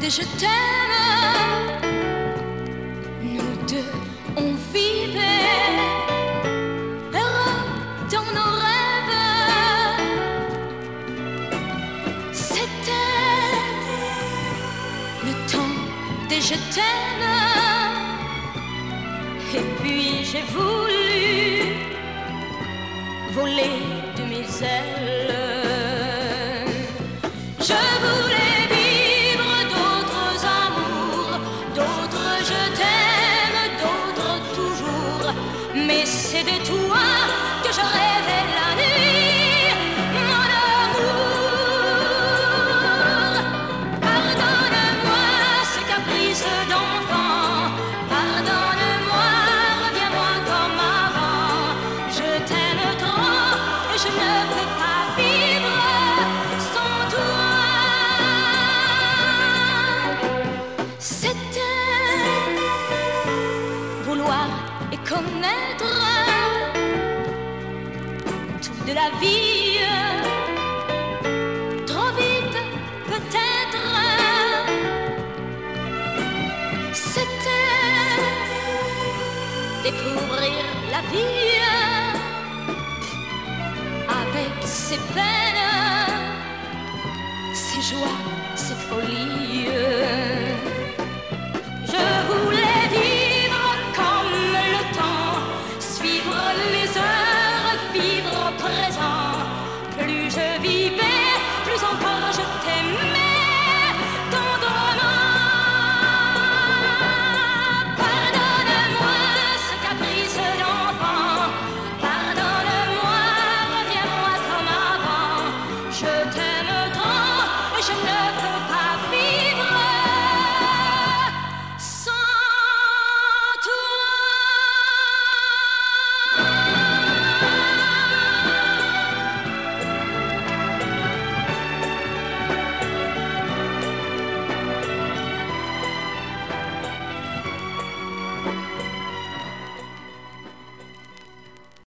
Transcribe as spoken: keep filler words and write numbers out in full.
et je t'aime. Nous deux, on vivait heureux dans nos rêves. C'était le temps des je t'aime. Et puis j'ai voulu voler de mes ailes. Je voulais vivre d'autres amours, d'autres je t'aime, d'autres toujours. Mais c'est de toi que je rêvais la nuit, mon amour. Pardonne-moi ces caprices d'enfant, pardonne-moi, reviens-moi comme avant. Je t'aime trop et je ne peux pas vivre sans toi. C'était vouloir et connaître tout de la vie, trop vite peut-être. C'était découvrir la vie avec ses peines, ses joies, ses folies. Je voulais